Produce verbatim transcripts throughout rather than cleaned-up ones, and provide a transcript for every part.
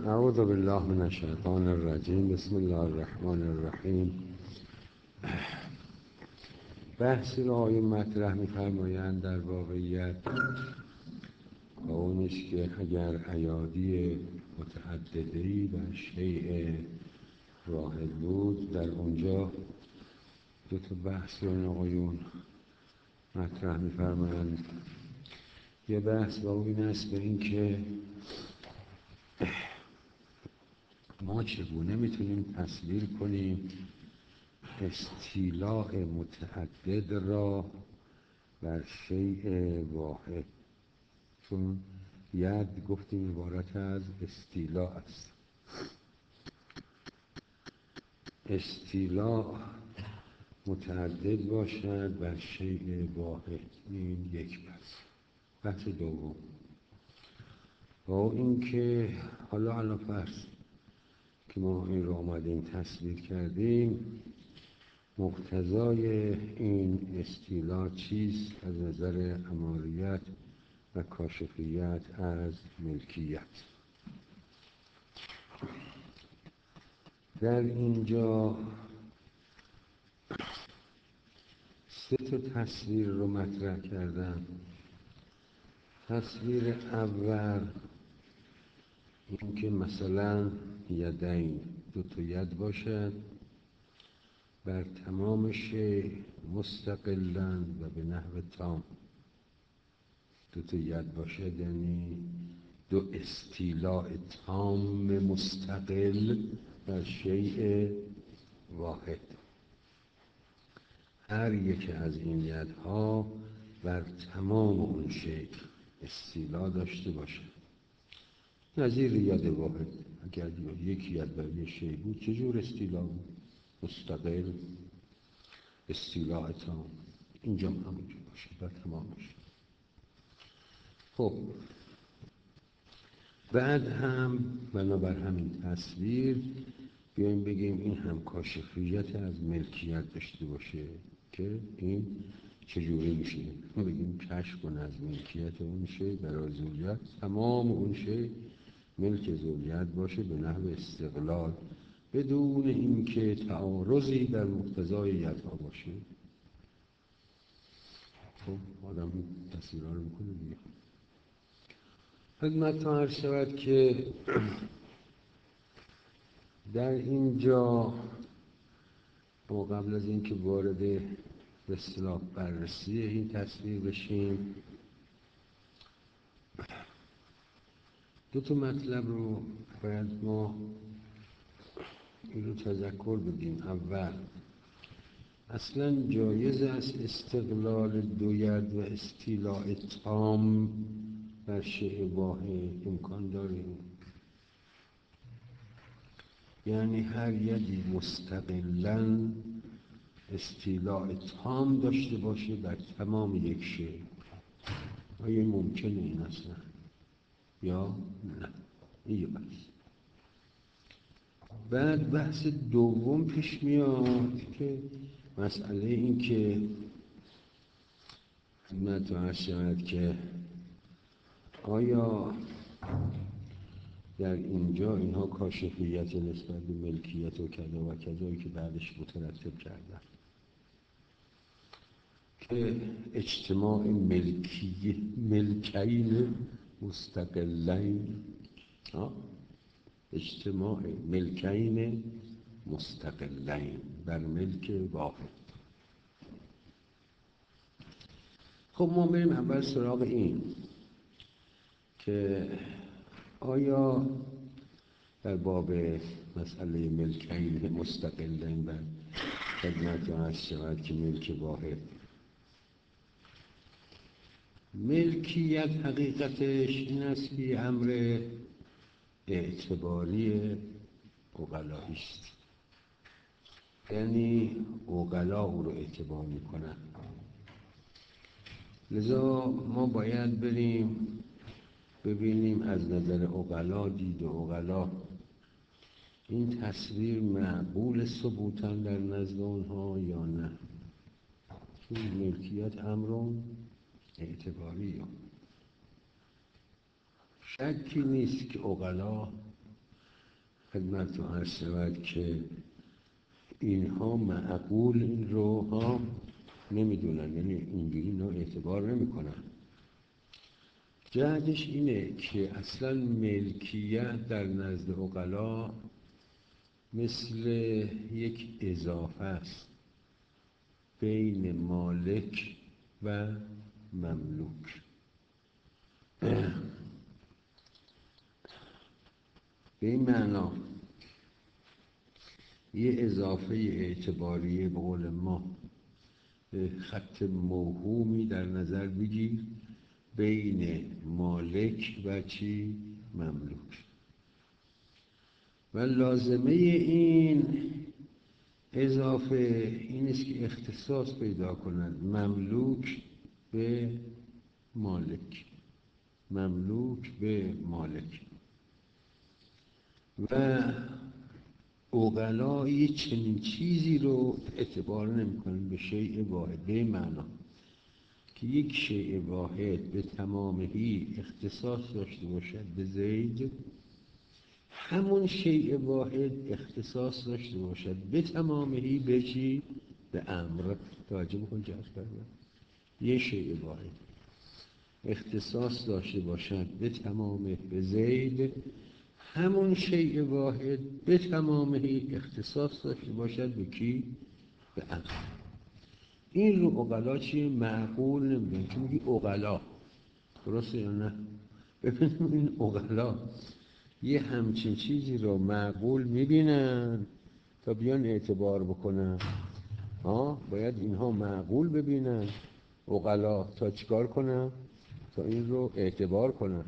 اعوذ بالله من الشیطان الرجیم. بسم الله الرحمن الرحیم. بحثی را آیه مطرح می‌فرمایند در واقعیت و اون است که اگر ایادی متعدده‌ای و شیء واحد بود، در اونجا دو تا بحث رو این آقایون مطرح می‌فرمایند. یه بحث با اون است به این که ما چگونه میتونیم تصویر کنیم استیلاء متعدد را بر شیء واحد، چون ید گفتیم عبارت از استیلاء است. استیلاء متعدد باشد بر شیء واحد، این یک بحث. بحث دوم با این که حالا الان فرض که ما این رو آمدیم تصویر کردیم، مقتضای این استیلاء چیست از نظر اماریت و کاشفیت از ملکیت. در اینجا سه تا تصویر رو مطرح کردم. تصویر اول این که مثلا یدین، دو تا ید باشد بر تمام شیء مستقلاً و به نحو تام. دو تا ید باشد یعنی دو استیلاء تام مستقل بر شیء واحد. هر یک از این یدها بر تمام اون شیء استیلا داشته باشد. نظیر ید واحد، اگر یک ید بر یک شیء بود چجور استیلا بود؟ مستقل، استیلاء تام. اینجا هم همونجور باشه بر تمامش. خب بعد هم بنابر همین تصویر بیایم بگیم این هم کاشفیت از ملکیت داشته باشه که این چجوری میشه. ما بگیم کشف کن از ملکیت اون شی برای ذولیت، تمام اون شی ملک ذولیت باشه به نحو استقلال، بدون اینکه تعارضی در مقتضای یدها باشه. خب آدم تصویرها رو میکنه دیگه. خدمتتان عرض شود که در اینجا ما قبل از اینکه وارد به اصطلاح بررسی این تصویر بشیم، دو تا مطلب رو باید ما این رو تذکر بدیم. اول، اصلا جایز است استقلال دو ید و استیلاء تام بر شیء واحد؟ امکان داره؟ یعنی هر یدی مستقلاً استیلاء تام داشته باشه بر تمام یک شیء. آیا ممکنه این اصلا یا نه؟ این یه بحث. بعد بحث دوم پیش میاد که مسئله این که خدمت عرض شود که آیا در اینجا اینها کاشفیت نسبت به ملکیت و کذا و کذایی که بعدش مترتب کردن که اجتماع ملکی ملکین مستقلین، اجتماع ملکین مستقلین بر ملک واحد. خب ما بریم اول سراغ این که آیا در باب مسئله ملکین مستقلین بر خدمت عرض شود که ملک واحد، ملکیت حقیقتش این است که امر اعتباری عقلایی است. یعنی عقلا او رو اعتبار میکنن. لذا ما باید بریم ببینیم از نظر عقلا، دید عقلا، این تصویر مقبول ثبوتاً در نزد اونها یا نه. چون ملکیت امرون اعتباری، شکی نیست که عقلا خدمت رو عرض شود که اینها معقول این رو ها نمیدونن، یعنی اینجوری اینا اعتبار نمیکنن. جهتش اینه که اصلا ملکیت در نزد عقلا مثل یک اضافه است بین مالک و مملوک. به این معنا یه اضافه اعتباریه به قول ما به خط موهومی در نظر بگیر بین مالک و چی؟ مملوک. و لازمه این اضافه این است که اختصاص پیدا کنند مملوک به مالک، مملوک به مالک. و عقلا یه چنین چیزی رو اعتبار نمی‌کنن به شیء واحد، به معنا که یک شیء واحد به تمامهی اختصاص داشته باشد به زید، همون شیء واحد اختصاص داشته باشد به تمامهی به چی؟ به امر. توجه بکن جهاز کردن. یه شیء واحد اختصاص داشته باشد به تمامه به زید، همون شیء واحد به تمامهی اختصاص داشته باشد به کی؟ به امر. این رو عقلا چیه؟ معقول نمیدونم. چون میگی عقلا درسته یا نه؟ ببینیم این عقلا یه همچین چیزی رو معقول میبینن تا بیان اعتبار بکنن. ها باید اینها معقول ببینن عقلا تا چیکار کنن؟ تا این رو اعتبار کنن.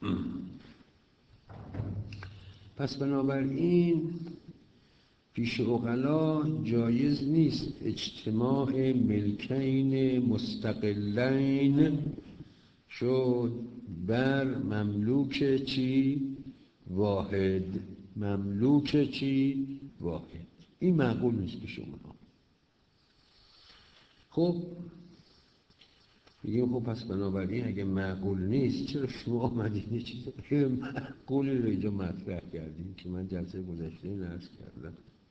پس بنابراین پیش عقلا جایز نیست اجتماع ملکین مستقلین شد بر مملوک چی؟ واحد. مملوک چی؟ واحد. این معقول نیست پیش اونها. خب میگیم خب پس بنابراین اگه معقول نیست چرا شما آمدین یه چیز غیر معقولی رو اینجا مطرح کردین که من جلسه گذشته این عرض کردم.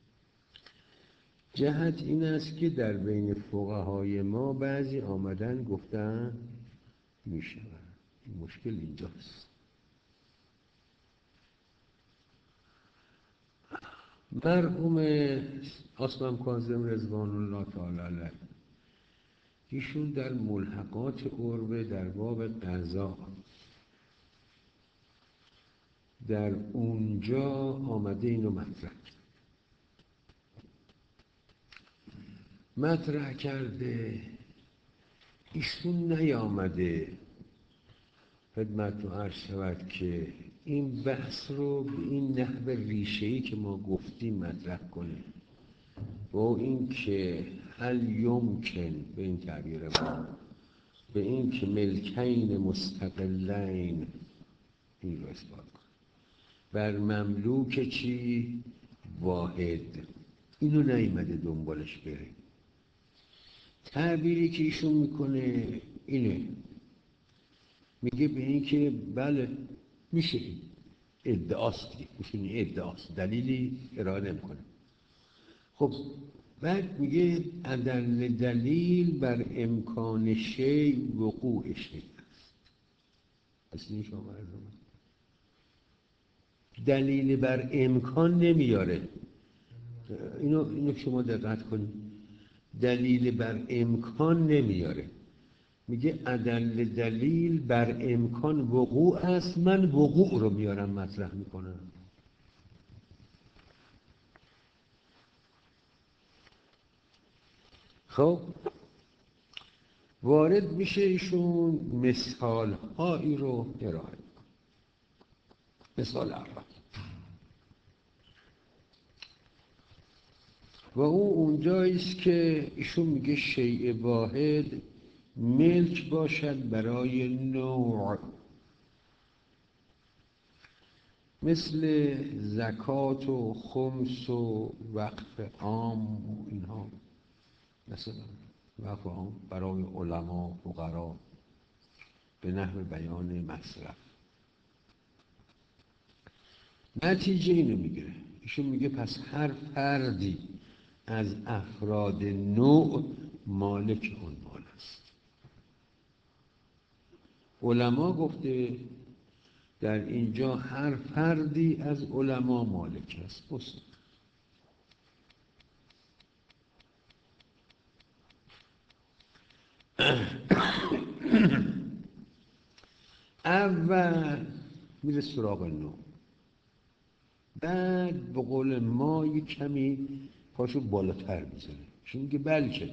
جهت این است که در بین فقهای ما بعضی آمدن گفتن میشود. مشکل اینجاست. مرحوم عاصم کاظم رضوان الله تعالی علیه ایشون در ملحقات عربه در باب قضا در اونجا آمده اینو مطرح مطرح کرده. ایشون نیامده خدمت رو عرض شود که این بحث رو به این نحو ریشه‌ای که ما گفتیم مطرح کنه، با این که هل یمکن به این تعبیر ما به این که ملکین مستقلین این رو اثبات کنه بر مملوک چی؟ واحد. اینو نیامده دنبالش بره. تعبیری که ایشون میکنه اینه، میگه به این که بله میشه، ادعاست دیگه، ایشون ادعاست، دلیلی ارائه نمیکنه. خب بعد میگه ادل دلیل بر امکان شی وقوع شی است. اصلی شما مرزم دلیل بر امکان نمیاره. اینو, اینو شما دقت کنید. دلیل بر امکان نمیاره. میگه ادل دلیل بر امکان وقوع است، من وقوع رو میارم مطرح میکنم. خب وارد میشه ایشون مثال هایی رو ارائه میکنه. مثال اول و او اونجاییست که ایشون میگه شیء واحد ملک باشد برای نوع، مثل زکات و خمس و وقف عام و اینها. مثلا وقف عام برای علما فقرا به نحو بیان مصرف. نتیجه اینو میگیره ایشون میگه پس هر فردی از افراد نوع مالک اون مال است. علما گفته در اینجا هر فردی از علما مالک است. بس. اول میره سراغ نوع، بعد به قول ما یک کمی پاشو بالاتر میزنه، چون میگه بلکه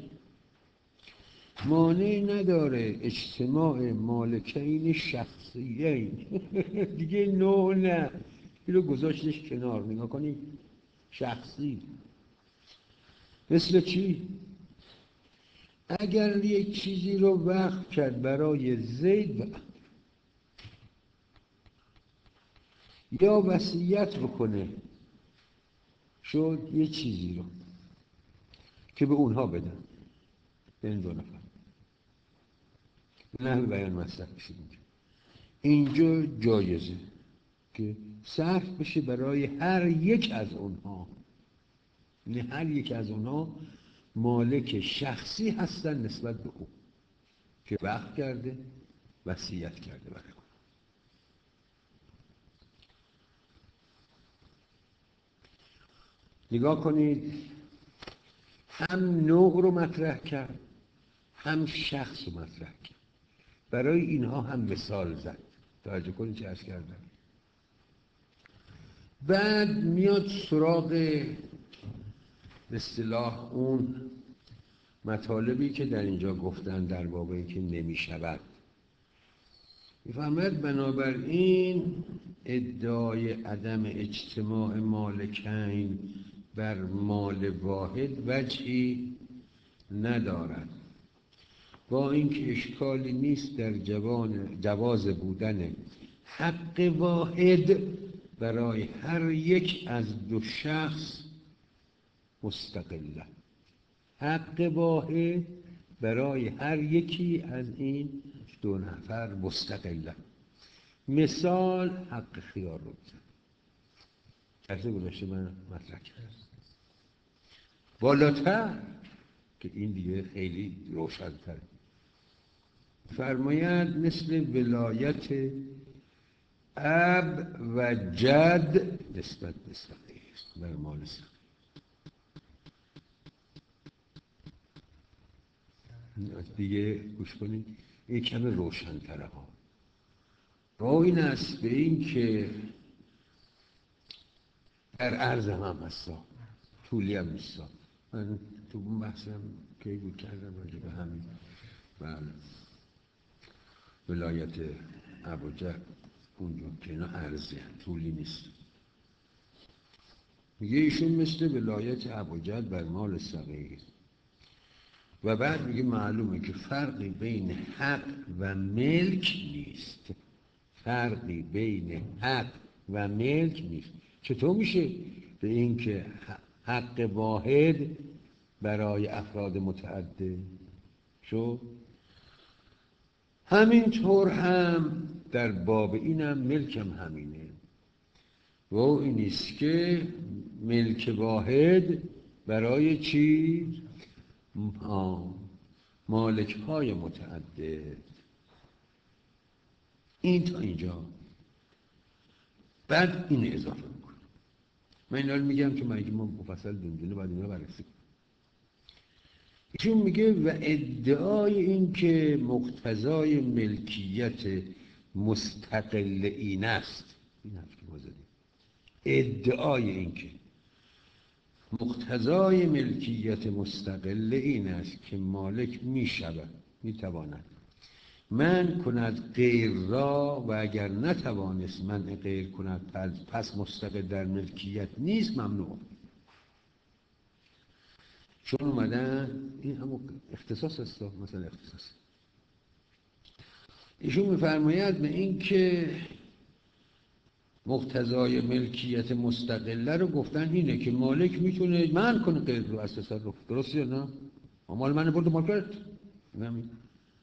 مانع نداره اجتماع مالکین شخصیین دیگه نوع نه، این رو گذاشتش کنار. نگاه کنید شخصی مثل چی؟ اگر یک چیزی رو وقف کرد برای زید یا وصیت بکنه شد یه چیزی رو که به اونها بدن، به این دو نفر، نحوه بیان مصرف بشه اینجا جایزه که صرف بشه برای هر یک از اونها. یعنی هر یک از اونها مالک شخصی هستن نسبت به او که وقف کرده، وصیت کرده برای او. نگاه کنید، هم نوع رو مطرح کرد، هم شخص رو مطرح کرد. برای اینها هم مثال زد. توجه کنید چه عرض کردم. بعد میاد سراغ به اصطلاح اون مطالبی که در اینجا گفتن در باب اینکه نمی شود. میفهمد بنابراین ادعای عدم اجتماع مالکین بر مال واحد وجهی ندارد، با اینکه اشکالی نیست در جوان جواز بودن حق واحد برای هر یک از دو شخص مستقله. حق واحد برای هر یکی از این دو نفر مستقله. مثال حق خیار رو بزن. درسته گذاشته من مطرح کردم. بالاتر که این دیگه خیلی روشن‌تره فرماید مثل ولایت اب و جد نسبت به صغیر بر مال صغیر. دیگه گوش کنید این کمی روشن‌تره ها. راه این است به این که در عرض هم هستا، طولی هم نیستا. من تو اون بحثم که بود کردم راجع به همین بله ولایت ابوجهل اونجا که اینا عرضی هم طولی نیست. میگه ایشون مثل ولایت ابوجهل بر مال صغیر و بعد میگه معلومه که فرقی بین حق و ملک نیست. فرقی بین حق و ملک نیست. چطور میشه به این که حق واحد برای افراد متعدد شو؟ همینطور هم در باب اینم ملکم همینه و این نیست که ملک واحد برای چی؟ مالک های متعدد. این تا اینجا. بعد این اضافه میکنم. من اینا رو میگم که مگه ما مفصل دندونه باید اینا بررسی کنیم. ایشون میگه و ادعای این که مقتضای ملکیت مستقل این است، این حرف که ما زدیم، ادعای این که مقتضای ملکیت مستقل این است که مالک میشود میتواند من کند غیر را و اگر نتوانست من غیر کند پس مستقل در ملکیت نیست ممنوع. چون اومدن این همون اختصاص است، مثلا اختصاص ایشون میفرماید به این که مقتضای ملکیت مستقله رو گفتن اینه که مالک میتونه من کنه غیر رو از تصرف. درسته یا نه؟ مال من برد مال کرد نمی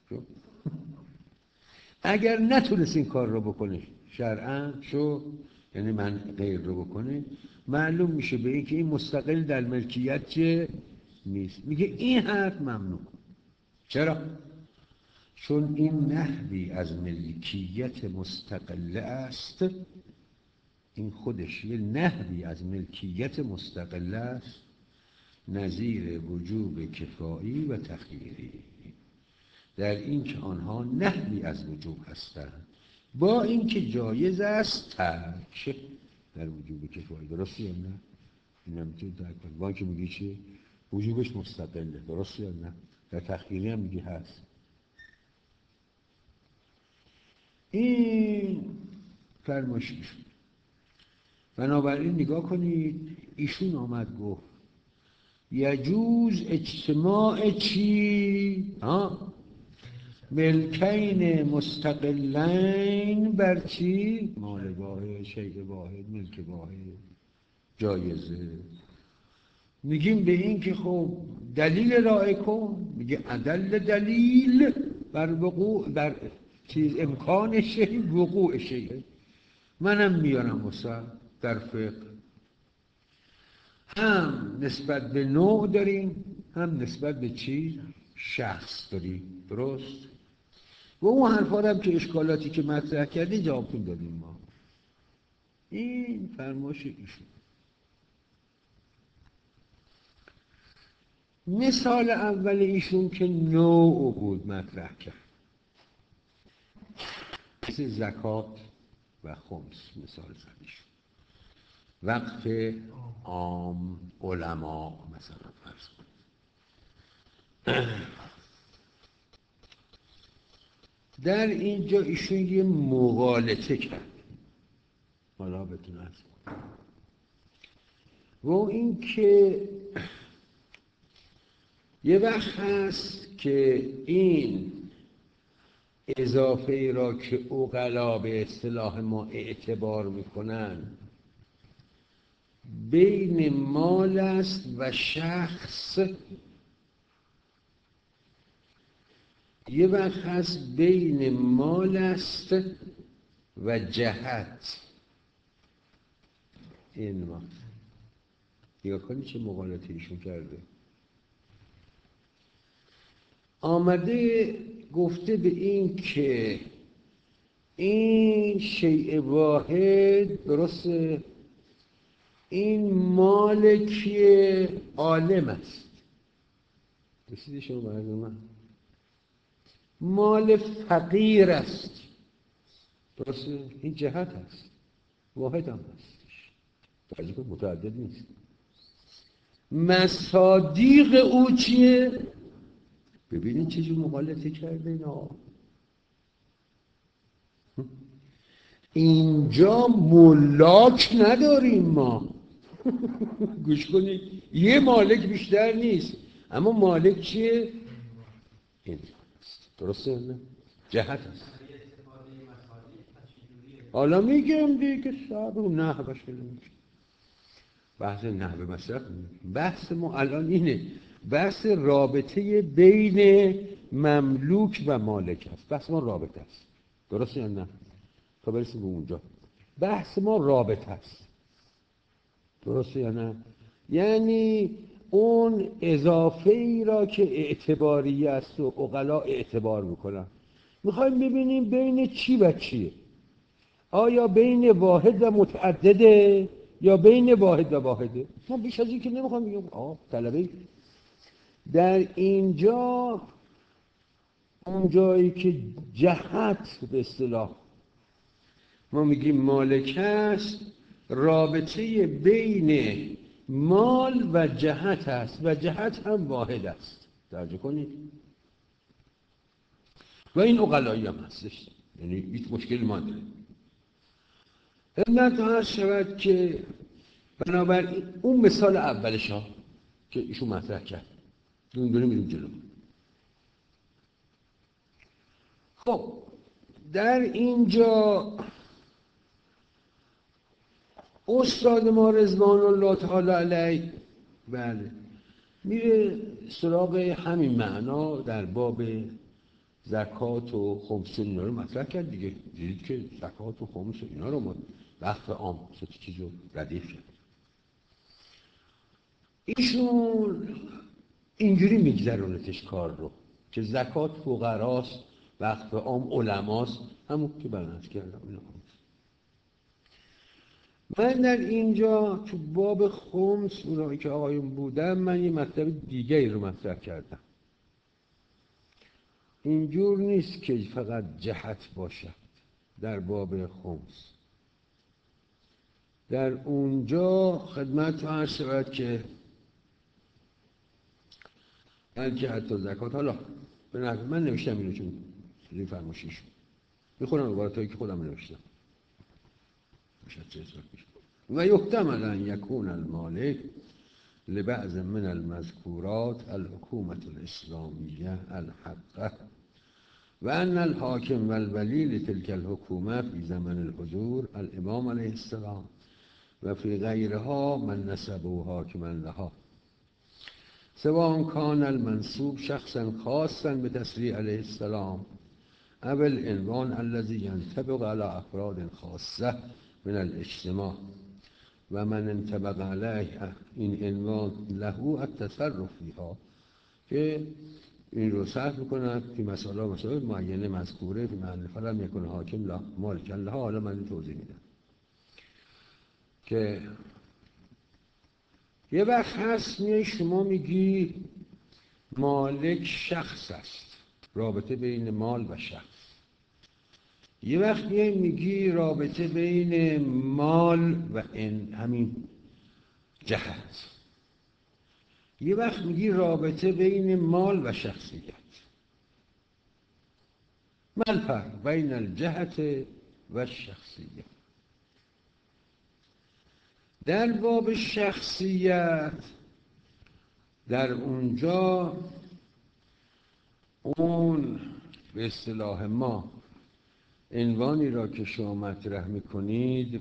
اگر نتونست این کار رو بکنه شرعاً شو یعنی من غیر رو بکنه، معلوم میشه به اینکه این مستقل در ملکیت چه نیست. میگه این حرف ممنوع. چرا؟ چون این نحوی از ملکیت مستقله است، این خودش یه نحوی از ملکیت مستقله است، نظیر وجوب کفایی و تخییری، در این که آنها نحوی از وجوب هستند، با اینکه جایز است ترک در وجوب کفایی. درسته یا نه؟ این نمیتونی درک کنی. با اینکه میگی چی؟ وجوبش مستقله. درسته یا نه؟ در تخییری هم میگی هست. این فرمایش میشون. بنابراین نگاه کنید، ایشون آمد گفت یجوز اجتماع چی؟ ها؟ ملکین مستقلین بر چی؟ مال واحد، شیء واحد، ملک واحد جایزه. میگیم به این که خب دلیل رائع کن، میگه عدل دلیل بر وقوع، بر چیز امکان شیء وقوع شیء. منم میارم واسه در فقه هم نسبت به نوع داریم، هم نسبت به چی؟ شخص داریم. درست؟ و اون حرفا هم که اشکالاتی که مطرح کردی جوابتون دادیم ما. این فرمایش ایشون. مثال اول ایشون که نوع بود مطرح کرد، مثل زکات و خمس مثال زد ایشون. وقف عام علما مثلا فرض کنید. در اینجا ایشون یه مغالطه کرد، حالا بتونه از و این که یه وقت هست که این اضافه ای را که عقلا به اصطلاح ما اعتبار میکنن بین مال است و شخص، یه وقت هست بین مال است و جهت. این ما نگاه کنی چه مغالطه ایشون کرده. آمده گفته به این که این شیء واحد، درسته، این مالکی عالم است. رسیدی شما به من؟ مال فقیر است. درسته؟ این جهت است، واحد هم هستش، ترجیح متعدد نیست. مصادیق او چیه؟ ببینید چجور مغالطه کرده اینا. اینجا ملاک نداریم ما. گوش کنید، یه مالک بیشتر نیست، اما مالک چیه؟ این درسته نه؟ جهت است. حالا میگم دیگه صاحب اون نحوش کنیم، بحث نحوه مصرف. بحث ما الان اینه، بحث رابطه بین مملوک و مالک است. بحث ما رابطه است. درسته یا نه؟ تا برسیم به اونجا بحث ما رابطه است. درسته یا نه؟ یعنی اون اضافه ای را که اعتباری است و عقلا اعتبار میکنن، میخوایم ببینیم بین چی و چیه. آیا بین واحد و متعدده یا بین واحد و واحده؟ ما بیش از این که نمیخوام بگیم. آه طلبه در اینجا اون جایی که جهت به اصطلاح ما میگیم مالک است، رابطه بین مال و جهت است و جهت هم واحد است. توجه کنید. و این عقلایی هم هستش، یعنی هیچ مشکلی ما نداره. علت هست شود که بنابراین اون مثال اولش ها که ایشون مطرح کرد دون دونه میریم جلو. خب در اینجا استاد ما رضوان الله تعالی علیه بله میره سراغ همین معنا در باب زکات و خمس اینا رو مطرح کرد دیگه. دیدید که زکات و خمس اینا رو ما وقف عام سه چیز رو ردیف کرد. ایشون اینجوری میگذرونتش کار رو که زکات فقراست، وقف عام علماست، همون که بیان کردم. اینا من در اینجا تو باب خمس اونایی که آقایون بودم من یه مطلب دیگه رو مطرح کردم. اینجور نیست که فقط جهت باشد در باب خمس. در اونجا خدمت رو عرض شود که بلکه حتی زکات، حالا به نحو من نوشتم اینو چون روی فرماشیش میخونم عبارتایی که خودم نوشتم شاید چه حساب میشه. و یحتمل ان یکون المالک لبعض من المذکورات الحکومة الاسلامیه الحقه و ان الحاکم و الولی لتلك الحکومه فی زمن الحضور الامام علیه السلام و فی غیرها من نسبه حاکما لها سواء کان المنصوب شخصا خاصا بتشریع علیه السلام او العنوان الذي ينطبق على افراد خاصه من الاجتماع و من انطبق علیه این عنوان له التصرف فیها، که این رو صرف میکنن فی مسائل مسائل معینه مذکوره فی محل فلم یکن حاکم مالکا لها. حالا من توضیح میدم که یه وقت هست میای شما میگی مالک شخص است، رابطه بین مال و شخص. یه وقت میای میگی رابطه بین مال و این همین جهت. یه وقت میگی رابطه بین مال و شخصیت. ما الفرق بین الجهت و شخصیت؟ در باب شخصیت در اونجا اون به اصطلاح ما عنوانی را که شما مطرح میکنید،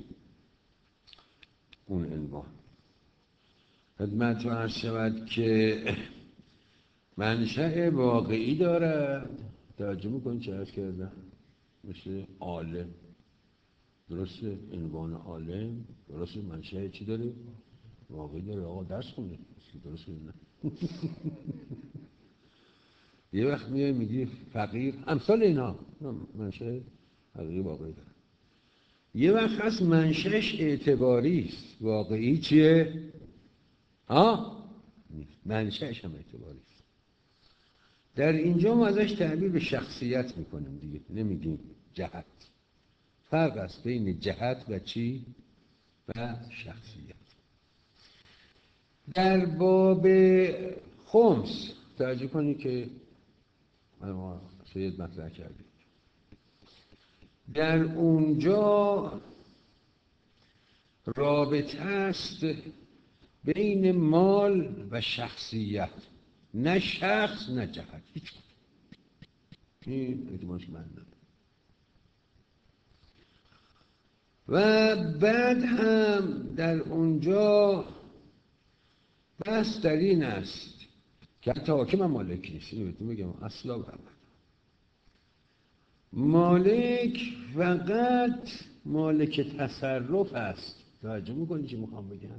اون عنوان خدمت رو عرض شود که منشأ واقعی دارد. توجه میکنید چه عرض کردم؟ مثل عالم، درسته؟ عنوان عالم درسته منشأ چی داره؟ واقعی داره. آقا درس خونده درسته نه؟ یه وقت میای میگی فقیر، امثال اینا منشأ حقیقی واقعی داره. یه وقت هست منشأش اعتباری است، واقعی چیه؟ ها؟ منشأش هم اعتباری است. در اینجا ما ازش تعبیر به شخصیت میکنیم دیگه، نمیگیم جهت. فرق است بین جهت و چی؟ و شخصیت. در باب خمس توجه کنید که ما سید مطرح کردیم، در اونجا رابطه است بین مال و شخصیت، نه شخص نه جهت، هیچ کدوم. این اعتماش من نداره. و بعد هم در اونجا بحث در این است که حتی حاکم هم مالک نیست. اینو بهتون بگم اصلا برمد. مالک فقط مالک تصرف است. توجه میکنی چی میخوام بگم؟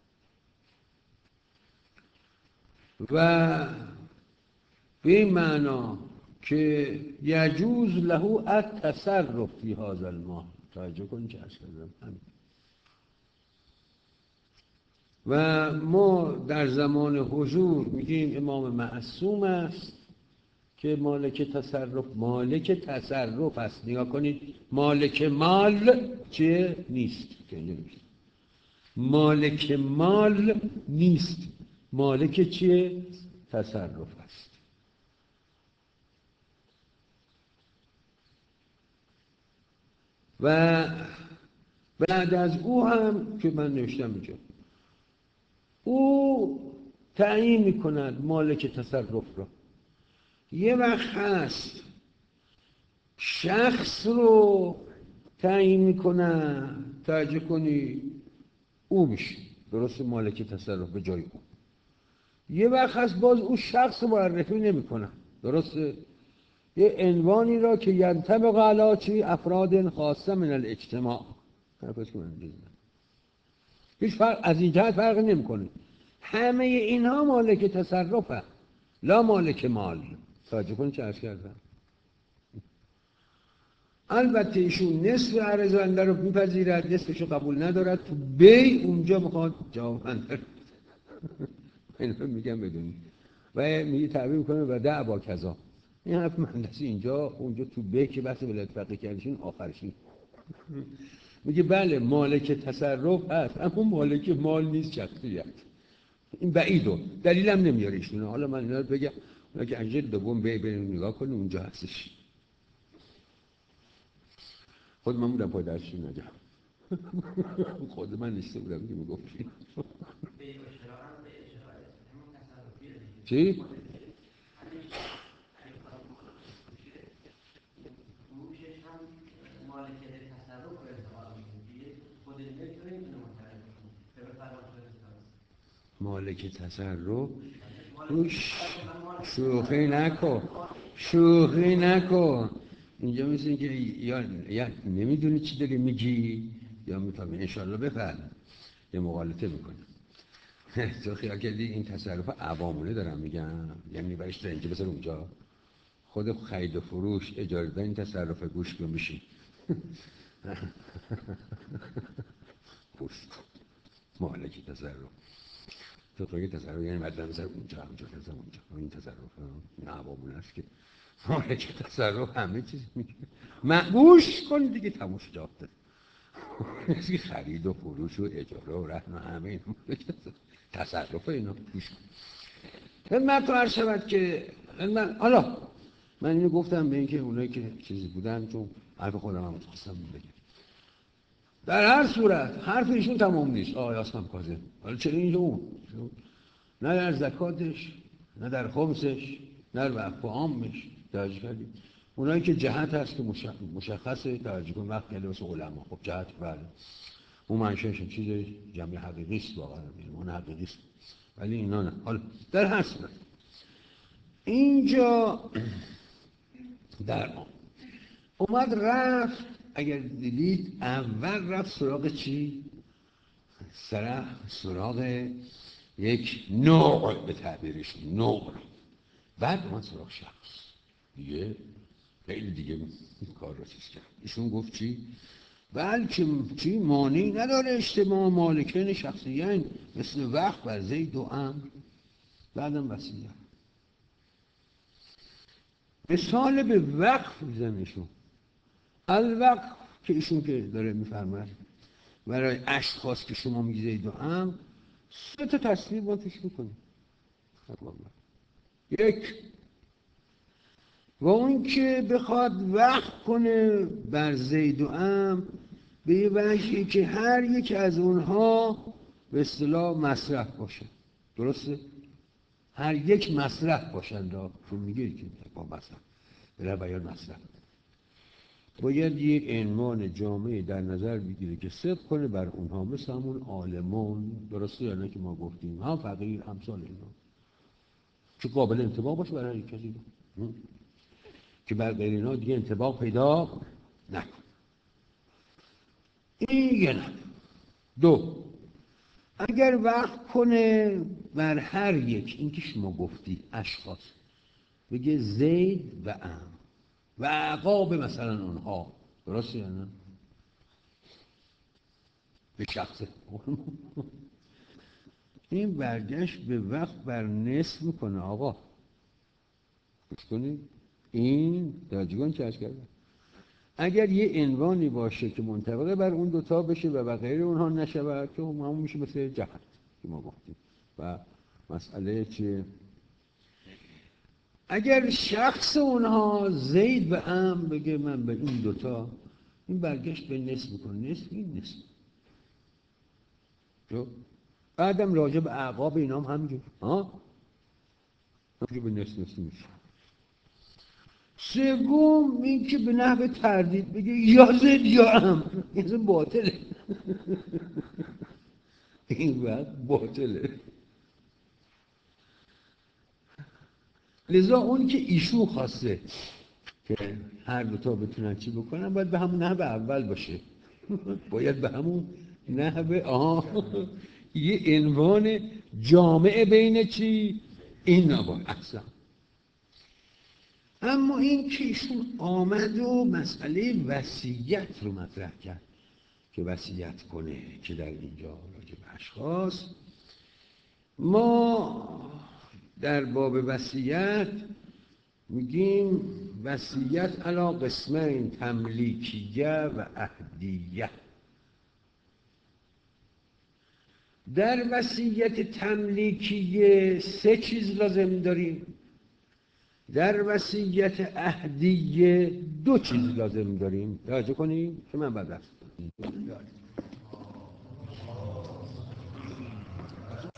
و به این معنا که یجوز له التصرف فی هذا المال. توجه کنی چه عرض کردم؟ همین. و ما در زمان حضور میگیم امام معصوم است که مالک تصرف، مالک تصرف است. نگاه کنید، مالک مال چه نیست که اینجا نیست. مالک مال نیست، مالک چیه؟ تصرف است. و بعد از او هم که من نوشتم اینجا، او تعیین میکند مالک تصرف را. یه وقت هست شخص رو تعیین میکنن، توجه کنی او میشه درست مالک تصرف به جای او. یه وقت هست باز او شخص رو معرفی نمیکنن، درسته؟ یه عنوانی را که ینطبق علی چی افراد خاصه من الاجتماع، حرفش که من دیدم هیچ فرق از این جهت فرق نمیکنه. همه اینها مالک تصرفه، لا مالک مال. توجه کنید چه عرض کردم. البته ایشون نصف عرض بنده رو میپذیرد، نصفش رو قبول ندارد. تو بی اونجا میخواد جواب بنده اینو میگم بدونید و میگه تعبیر میکنه و دعوا کذا. این حرف مهندسی اینجا، اونجا تو بی که بحث ولایت فقیه کردشون آخرشون میگه بله مالک تصرف هست اما مالک مال نیست شخصیت. این بعیدو دلیلم نمیاره ایشون. حالا من اینا رو بگم اگه انجل دوم بی بریم نگاه کنیم اونجا هستش. خود من بودم پای درشون نجا خود من نشته بودم که میگفتی چی؟ مالک تصرف روش شوخی نکن شوخی نکن. اینجا مثل این که یا, یا نمیدونی چی داری میگی یا میفهمی. انشالله بفهم یه مغالطه میکنی. تو خیال کردی این تصرف عوامونه دارم میگم یعنی برش در اینجا بسر اونجا خود خرید و فروش اجاره دادن این تصرف گوش کن میشی پوست مالک تصرف. تو توی تصرف یعنی مدن بسر اونجا اونجا بسر اونجا این تصرف این عوامونه است که مالک تصرف همه چیز میگه معبوش کن دیگه تموش جاب داره. خرید و فروش و اجاره و رهن و همه این تصرف اینا گوش کن. خدمت تو عرض شود که من حالا من اینو گفتم به اینکه اونایی که چیزی بودن چون حرف خودم هم خواستم بگم. در هر صورت حرف ایشون تمام نیست. آقای هستم کاظم حالا چرا اینجا اون نه در زکاتش نه در خمسش نه در وقف عامش توجه کردید. اونایی که جهت هست که مشخصه توجه کن وقت کلی واسه علما. خب جهت بله اون منشأش چیز جمعی حقیقی است واقعا اون حقیقی است ولی اینا نه. حالا در هر صورت اینجا در آن اومد رفت اگر دیدید اول رفت سراغ چی؟ سراغ سراغ یک نوع به تعبیرش نوع بعد اومد سراغ شخص دیگه خیلی دیگه کار رو چیز کرد. ایشون گفت چی؟ بلکه چی مانعی نداره اجتماع مالکین شخصیین مثل وقت بر زید و امر بعدم وصیت. مثال به وقف میزنشون الوقف که ایشون که داره میفرماید برای اشخاص که شما میگی زید و امر سه تا تصویر ما توش میکنیم. یک و اون که بخواد وقف کنه بر زید و امر به یه وجهی که هر یک از اونها به اصطلاح مصرف باشه. درسته؟ هر یک مصرف باشن را چون میگه که با مصرف برای بیان مصرف باید یه عنوان جامعه در نظر بگیره که صدق کنه بر اونها مثل همون عالمون. درسته یا نه که ما گفتیم هم فقیر هم سال اینا که قابل انطباق باشه برای هر کسی که بر غیر اینا دیگه انطباق پیدا نکن. این یه نه. دو اگر وقت کنه بر هر یک این که شما گفتی اشخاص بگه زید و امر و عقاب مثلا اونها. درسته یا نه؟ به شخصه این برگشت به وقت بر نصف میکنه. آقا گوش کنید این داجگان چه اشکال داره. اگر یه عنوانی باشه که منطبق بر اون دوتا بشه و غیر اونها نشود که همون میشه مثل جهت که ما گفتیم. و مسئله چیه؟ اگر شخص اونها زید و امر بگه من به این دوتا این برگشت به نصف میکنه. نصف این نصف جو بعدم راجع به اعقاب اینا هم همینجور ها راجع به نصف نصف میشه. سوم این که به نحو تردید بگه یا زید یا امر این باطله این وقت باطله. لذا اون که ایشون خواسته که هر دوتا بتونن چی بکنن باید به همون نحو اول باشه. باید به همون نحوه آه یه عنوان جامعه بین چی؟ این نباید اصلا. اما این که ایشون آمد و مسئله وصیت رو مطرح کرد که وصیت کنه، که در اینجا راجع به اشخاص، ما در باب وصیت میگیم وصیت علی قسمین، تملیکیه و عهدیه. در وصیت تملیکیه سه چیز لازم داریم، در وصیت عهدیه دو چیز لازم داریم. توجه کنیم که من بعد